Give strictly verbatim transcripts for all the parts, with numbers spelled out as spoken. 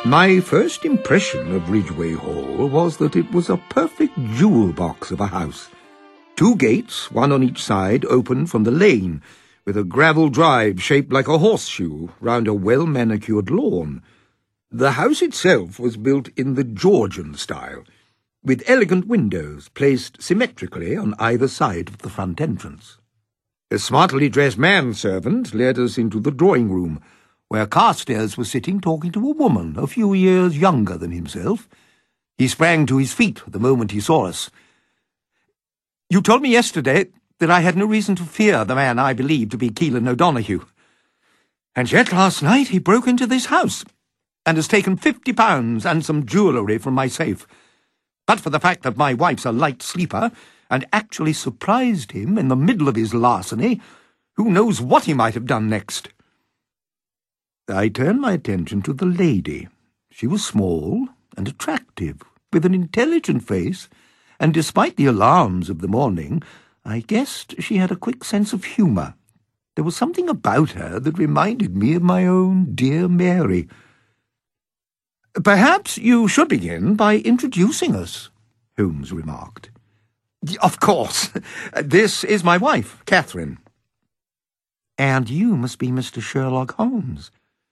My first impression of Ridgeway Hall was that it was a perfect jewel box of a house. Two gates, one on each side, opened from the lane, with a gravel drive shaped like a horseshoe round a well-manicured lawn. The house itself was built in the Georgian style, with elegant windows placed symmetrically on either side of the front entrance. A smartly dressed manservant led us into the drawing-room, where Carstairs was sitting talking to a woman a few years younger than himself. He sprang to his feet the moment he saw us. "You told me yesterday that I had no reason to fear the man I believed to be Keelan O'Donoghue. And yet last night he broke into this house and has taken fifty pounds and some jewellery from my safe. But for the fact that my wife's a light sleeper and actually surprised him in the middle of his larceny, who knows what he might have done next?" I turned my attention to the lady. She was small and attractive, with an intelligent face, and despite the alarms of the morning, I guessed she had a quick sense of humour. There was something about her that reminded me of my own dear Mary. "Perhaps you should begin by introducing us," Holmes remarked. "Of course. This is my wife, Catherine." "And you must be Mister Sherlock Holmes.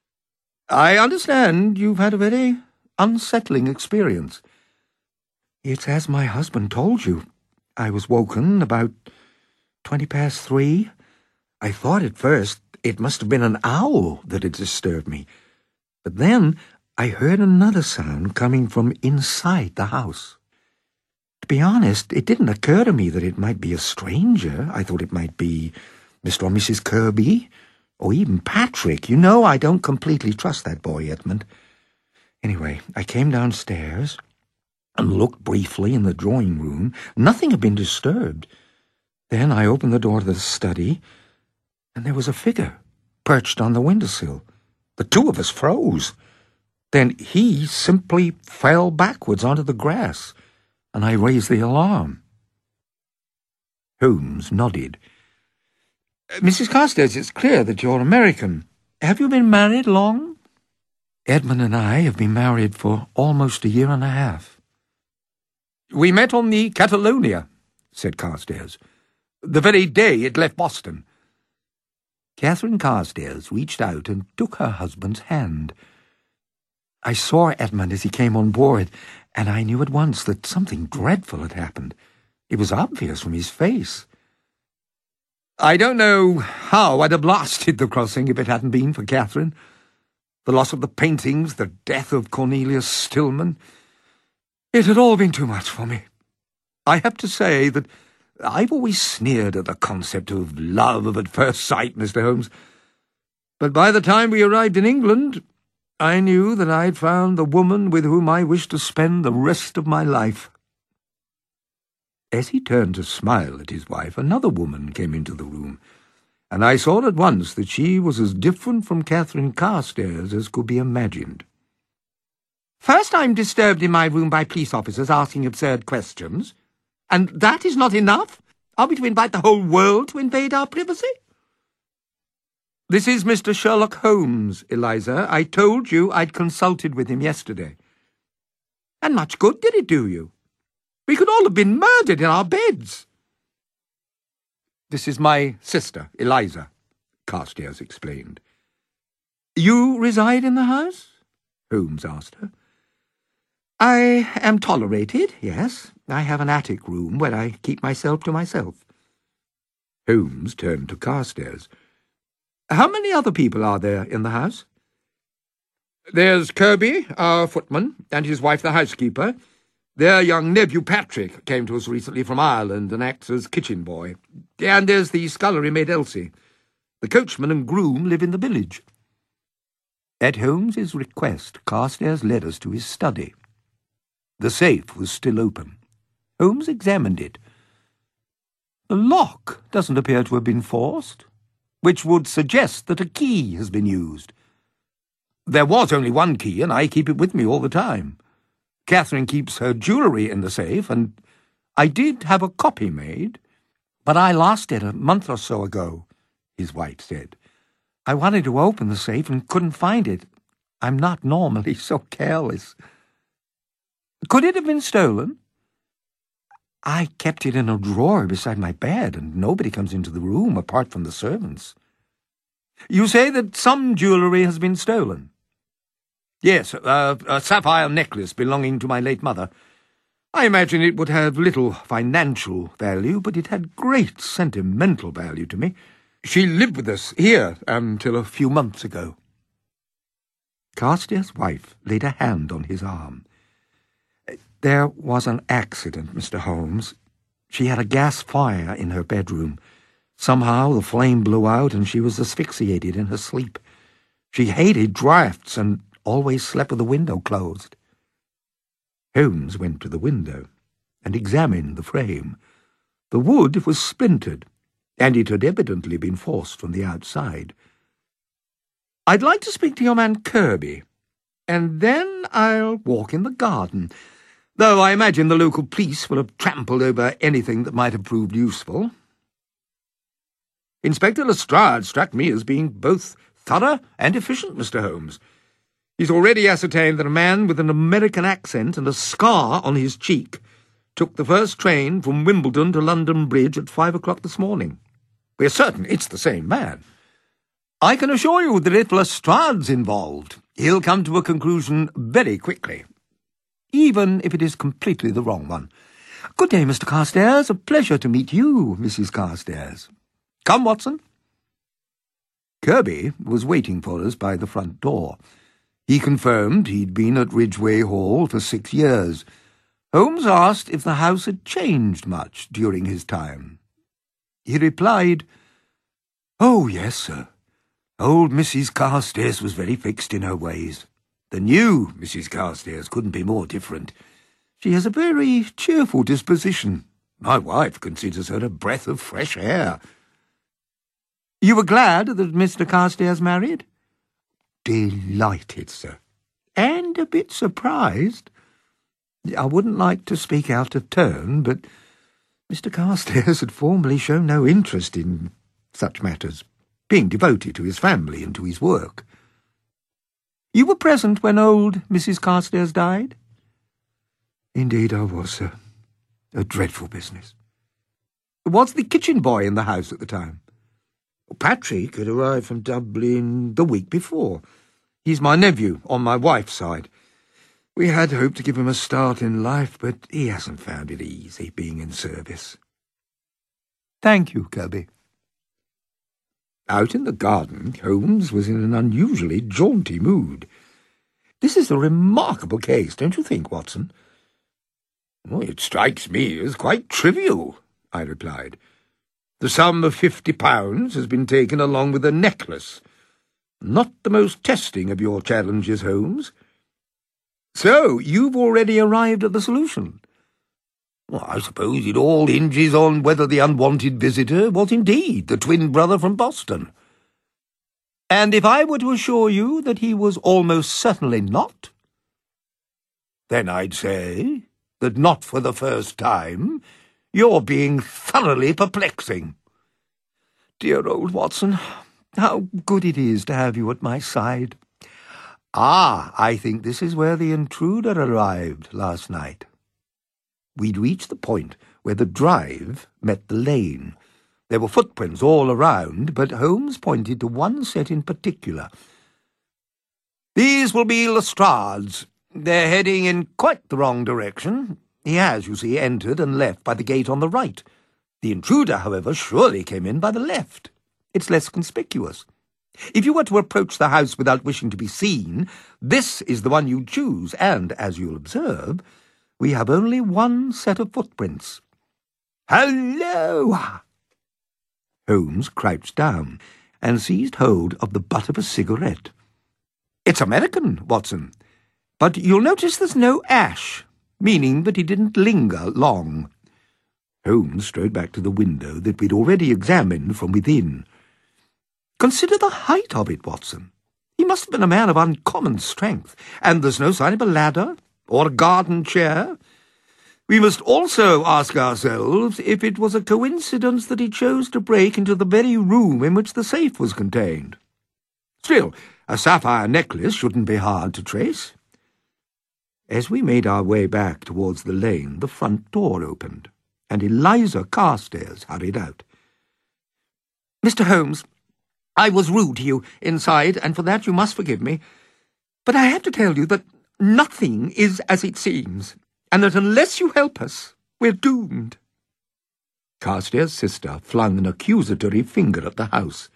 I understand you've had a very unsettling experience." "It's as my husband told you. I was woken about twenty past three. I thought at first it must have been an owl that had disturbed me. But then I heard another sound coming from inside the house. To be honest, it didn't occur to me that it might be a stranger. I thought it might be Mister or Missus Kirby, or even Patrick. You know I don't completely trust that boy, Edmund. Anyway, I came downstairs and looked briefly in the drawing-room. Nothing had been disturbed. Then I opened the door to the study, and there was a figure perched on the windowsill. The two of us froze. Then he simply fell backwards onto the grass, and I raised the alarm." Holmes nodded. "Missus Carstairs, it's clear that you're American. Have you been married long?" "Edmund and I have been married for almost a year and a half." "We met on the Catalonia," said Carstairs, "the very day it left Boston." Catherine Carstairs reached out and took her husband's hand. "I saw Edmund as he came on board, and I knew at once that something dreadful had happened. It was obvious from his face. I don't know how I'd have lasted the crossing if it hadn't been for Catherine. The loss of the paintings, the death of Cornelius Stillman. It had all been too much for me. I have to say that I've always sneered at the concept of love at first sight, Mister Holmes. But by the time we arrived in England, I knew that I'd found the woman with whom I wished to spend the rest of my life." As he turned to smile at his wife, another woman came into the room, and I saw at once that she was as different from Catherine Carstairs as could be imagined. "First I'm disturbed in my room by police officers asking absurd questions, and that is not enough? Are we to invite the whole world to invade our privacy?" "This is Mister Sherlock Holmes, Eliza. I told you I'd consulted with him yesterday." "And much good did it do you? We could all have been murdered in our beds." "This is my sister, Eliza," Carstairs explained. "You reside in the house?" Holmes asked her. "I am tolerated, yes. I have an attic room where I keep myself to myself." Holmes turned to Carstairs. "How many other people are there in the house?" "There's Kirby, our footman, and his wife, the housekeeper. Their young nephew, Patrick, came to us recently from Ireland and acts as kitchen boy. And there's the scullery maid, Elsie. The coachman and groom live in the village." At Holmes's request, Carstairs led us to his study. The safe was still open. Holmes examined it. The lock doesn't appear to have been forced, which would suggest that a key has been used. There was only one key, and I keep it with me all the time. Catherine keeps her jewellery in the safe, and I did have a copy made. "But I lost it a month or so ago," his wife said. "I wanted to open the safe and couldn't find it. I'm not normally so careless. Could it have been stolen? I kept it in a drawer beside my bed, and nobody comes into the room apart from the servants. You say that some jewellery has been stolen? Yes, uh, a sapphire necklace belonging to my late mother. I imagine it would have little financial value, but it had great sentimental value to me. She lived with us here until a few months ago. Carstairs' wife laid a hand on his arm. There was an accident, Mister Holmes. She had a gas fire in her bedroom. Somehow the flame blew out and she was asphyxiated in her sleep. She hated draughts and always slept with the window closed. Holmes went to the window and examined the frame. The wood was splintered, and it had evidently been forced from the outside. I'd like to speak to your man Kirby, and then I'll walk in the garden, though I imagine the local police will have trampled over anything that might have proved useful. Inspector Lestrade struck me as being both thorough and efficient, Mister Holmes. He's already ascertained that a man with an American accent and a scar on his cheek took the first train from Wimbledon to London Bridge at five o'clock this morning. We're certain it's the same man. I can assure you that if Lestrade's involved, he'll come to a conclusion very quickly, even if it is completely the wrong one. Good day, Mister Carstairs. A pleasure to meet you, Missus Carstairs. Come, Watson. Kirby was waiting for us by the front door. He confirmed he'd been at Ridgeway Hall for six years. Holmes asked if the house had changed much during his time. He replied, "Oh, yes, sir. Old Missus Carstairs was very fixed in her ways. The new Missus Carstairs couldn't be more different. She has a very cheerful disposition. My wife considers her a breath of fresh air." You were glad that Mister Carstairs married? Delighted, sir. And a bit surprised. I wouldn't like to speak out of turn, but Mister Carstairs had formerly shown no interest in such matters, being devoted to his family and to his work. You were present when old Missus Carstairs died? Indeed I was, sir. A dreadful business. Was the kitchen boy in the house at the time? Patrick had arrived from Dublin the week before. He's my nephew on my wife's side. We had hoped to give him a start in life, but he hasn't found it easy being in service. Thank you, Kirby. Out in the garden, Holmes was in an unusually jaunty mood. This is a remarkable case, don't you think, Watson? Well, it strikes me as quite trivial, I replied. The sum of fifty pounds has been taken along with a necklace. Not the most testing of your challenges, Holmes. So, you've already arrived at the solution? Well, I suppose it all hinges on whether the unwanted visitor was indeed the twin brother from Boston. And if I were to assure you that he was almost certainly not? Then I'd say that not for the first time you're being thoroughly perplexing. Dear old Watson, how good it is to have you at my side. Ah, I think this is where the intruder arrived last night. We'd reached the point where the drive met the lane. There were footprints all around, but Holmes pointed to one set in particular. These will be Lestrade's. They're heading in quite the wrong direction. He has, you see, entered and left by the gate on the right. The intruder, however, surely came in by the left. It's less conspicuous. If you were to approach the house without wishing to be seen, this is the one you'd choose, and, as you'll observe, we have only one set of footprints. Hello! Holmes crouched down and seized hold of the butt of a cigarette. It's American, Watson, but you'll notice there's no ash, meaning that he didn't linger long. Holmes strode back to the window that we'd already examined from within. Consider the height of it, Watson. He must have been a man of uncommon strength, and there's no sign of a ladder or a garden chair. We must also ask ourselves if it was a coincidence that he chose to break into the very room in which the safe was contained. Still, A sapphire necklace shouldn't be hard to trace. As we made our way back towards the lane, the front door opened, and Eliza Carstairs hurried out. "Mister Holmes, I was rude to you inside, and for that you must forgive me. But I have to tell you that nothing is as it seems, and that unless you help us, we're doomed." Carstairs' sister flung an accusatory finger at the house.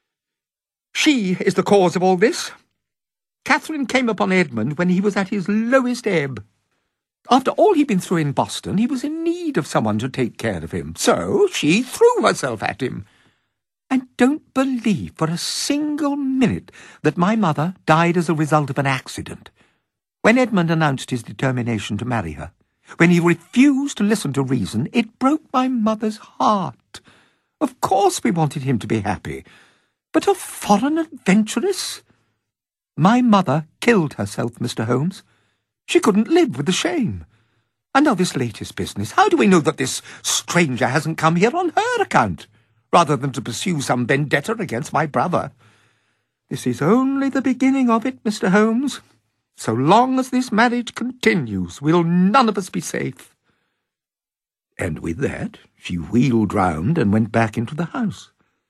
"She is the cause of all this. Catherine came upon Edmund when he was at his lowest ebb. After all he'd been through in Boston, he was in need of someone to take care of him, so she threw herself at him. And don't believe for a single minute that my mother died as a result of an accident. When Edmund announced his determination to marry her, when he refused to listen to reason, it broke my mother's heart. Of course we wanted him to be happy, but a foreign adventuress? My mother killed herself, Mister Holmes. She couldn't live with the shame. And now this latest business. How do we know that this stranger hasn't come here on her account, rather than to pursue some vendetta against my brother? This is only the beginning of it, Mister Holmes. So long as this marriage continues, we'll none of us be safe." And with that, she wheeled round and went back into the house.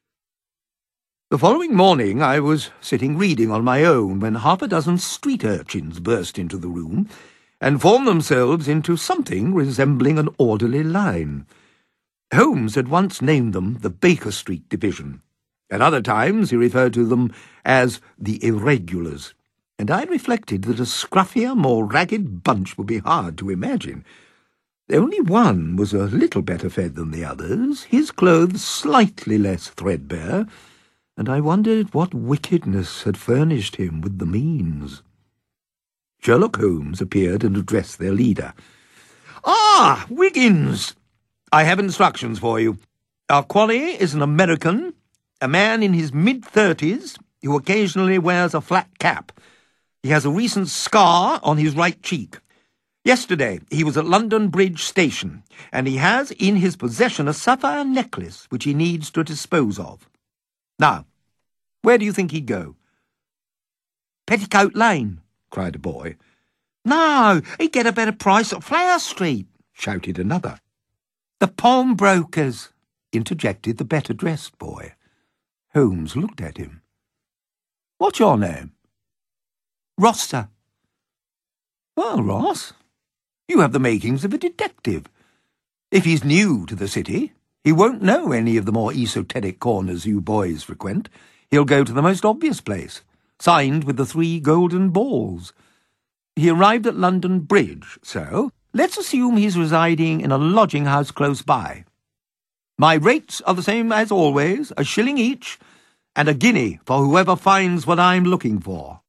The following morning I was sitting reading on my own when half a dozen street urchins burst into the room and formed themselves into something resembling an orderly line. Holmes had once named them the Baker Street Division. At other times he referred to them as the Irregulars, and I reflected that a scruffier, more ragged bunch would be hard to imagine. Only one was a little better fed than the others, his clothes slightly less threadbare, and I wondered what wickedness had furnished him with the means. Sherlock Holmes appeared and addressed their leader. "Ah, Wiggins! I have instructions for you. Our quarry is an American, a man in his mid-thirties, who occasionally wears a flat cap. He has a recent scar on his right cheek. Yesterday he was at London Bridge Station, and he has in his possession a sapphire necklace which he needs to dispose of. Now, where do you think he'd go?" "Petticoat Lane," cried a boy. "No, he'd get a better price at Flower Street," shouted another. "The pawnbrokers," interjected the better-dressed boy. Holmes looked at him. "What's your name?" "Ross, sir." "Well, Ross, you have the makings of a detective. If he's new to the city, he won't know any of the more esoteric corners you boys frequent. He'll go to the most obvious place, signed with the three golden balls. He arrived at London Bridge, so let's assume he's residing in a lodging-house close by. My rates are the same as always, a shilling each, and a guinea for whoever finds what I'm looking for."